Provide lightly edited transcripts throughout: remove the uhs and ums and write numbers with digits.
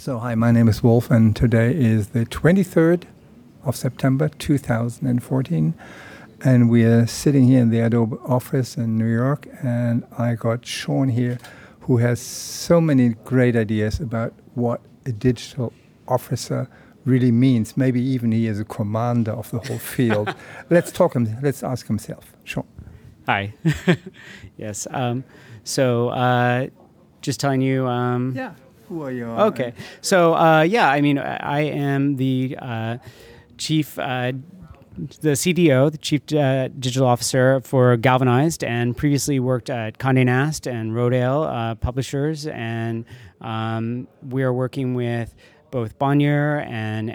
So, hi, my name is Wolf, and today is the 23rd of September 2014, and we are sitting here in the Adobe office in New York, and I got Sean here, who has so many great ideas about what a digital officer really means. Maybe even he is a commander of the whole field. Let's ask himself. Sean. Hi. Yes. Just telling you. Yeah. Who are you? Okay. I am the CDO, the Chief Digital Officer for Galvanized, and previously worked at Condé Nast and Rodale Publishers, and we are working with both Bonnier and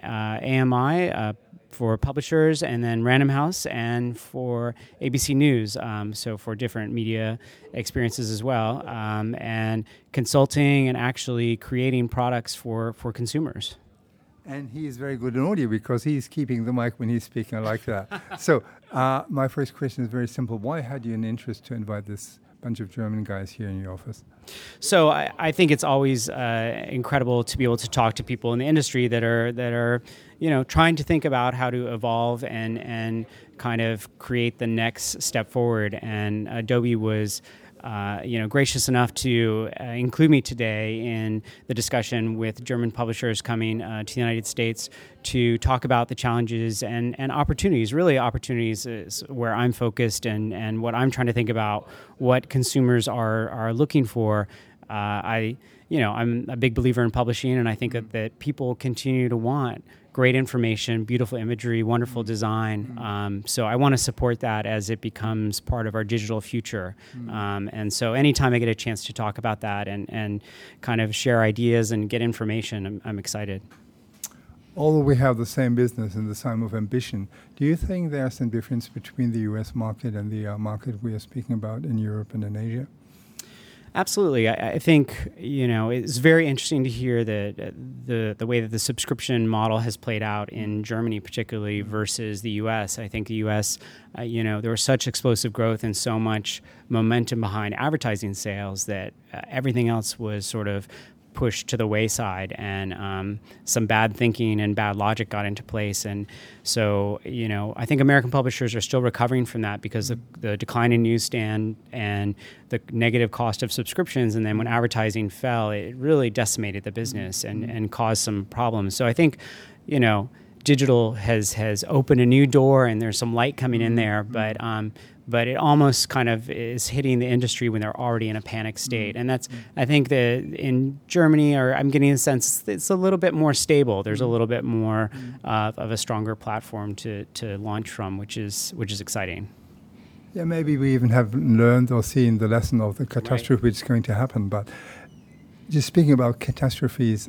AMI for publishers, and then Random House and for ABC News, so for different media experiences as well, and consulting and actually creating products for consumers. And he is very good in audio because he's keeping the mic when he's speaking like that. So my first question is very simple. Why had you an interest to invite this bunch of German guys here in your office? So I think it's always incredible to be able to talk to people in the industry that are trying to think about how to evolve and kind of create the next step forward. And Adobe was gracious enough to include me today in the discussion with German publishers coming to the United States to talk about the challenges and opportunities. Really, opportunities is where I'm focused and what I'm trying to think about, what consumers are looking for. I'm a big believer in publishing, and I think that people continue to want great information, beautiful imagery, wonderful design. So I want to support that as it becomes part of our digital future. And so anytime I get a chance to talk about that and kind of share ideas and get information, I'm excited. Although we have the same business and the same of ambition, do you think there's some difference between the U.S. market and the market we are speaking about in Europe and in Asia? Absolutely. I think, it's very interesting to hear the way that the subscription model has played out in Germany, particularly versus the U.S. I think the U.S., there was such explosive growth and so much momentum behind advertising sales that everything else was sort of pushed to the wayside, and some bad thinking and bad logic got into place. And so, I think American publishers are still recovering from that because the decline in newsstand and the negative cost of subscriptions, and then when advertising fell, it really decimated the business and caused some problems. So I think, digital has opened a new door, and there's some light coming in there, but it almost kind of is hitting the industry when they're already in a panic state. And that's, I think that in Germany, or I'm getting a sense it's a little bit more stable. There's a little bit more of a stronger platform to launch from, which is exciting. Yeah, maybe we even have learned or seen the lesson of the catastrophe which is going to happen. But just speaking about catastrophes,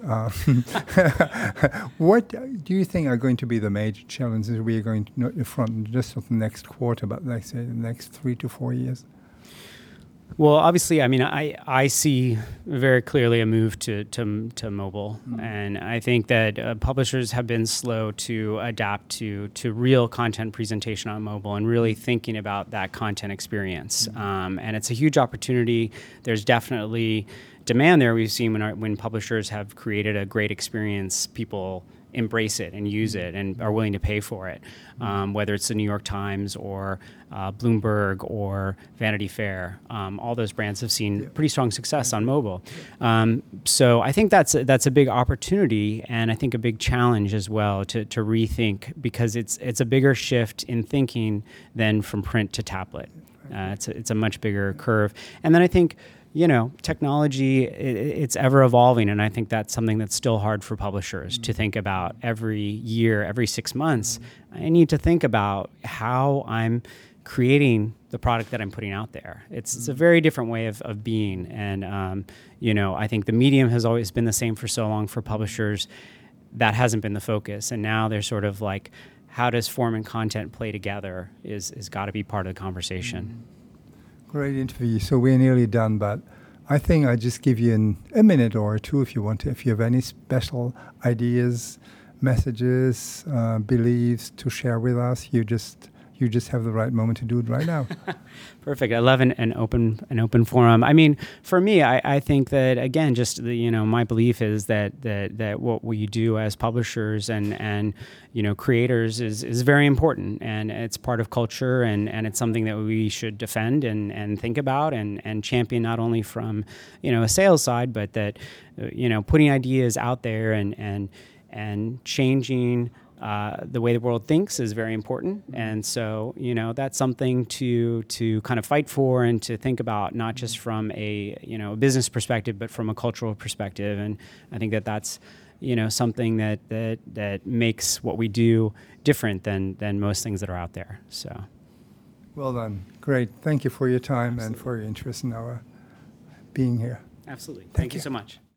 what do you think are going to be the major challenges we are going to confront just for the next quarter, but let's say the next 3 to 4 years? Well, obviously, I see very clearly a move to mobile, and I think that publishers have been slow to adapt to real content presentation on mobile and really thinking about that content experience. And it's a huge opportunity. There's definitely demand there. We've seen when publishers have created a great experience, people embrace it and use it and are willing to pay for it, whether it's the New York Times or Bloomberg or Vanity Fair. All those brands have seen pretty strong success on mobile. So I think that's a big opportunity, and I think a big challenge as well to rethink, because it's a bigger shift in thinking than from print to tablet. It's a much bigger curve. And then I think technology, it's ever evolving, and I think that's something that's still hard for publishers to think about every year, every 6 months. I need to think about how I'm creating the product that I'm putting out there. It's a very different way of being, and I think the medium has always been the same for so long for publishers. That hasn't been the focus, and now they're sort of like, how does form and content play together is got to be part of the conversation. Great interview. So we're nearly done, but I think I just give you a minute or two if you want to. If you have any special ideas, messages, beliefs to share with us, you you just have the right moment to do it right now. Perfect. I love an open forum. I mean, for me, I think that again, just my belief is that what we do as publishers and creators is very important, and it's part of culture, and it's something that we should defend and think about and champion, not only from a sales side, but that putting ideas out there and changing the way the world thinks is very important. And so, that's something to kind of fight for and to think about, not just from a business perspective, but from a cultural perspective. And I think that's something that makes what we do different than most things that are out there. So, well done. Great. Thank you for your time. Absolutely. And for your interest in our being here. Absolutely. Thank you so much.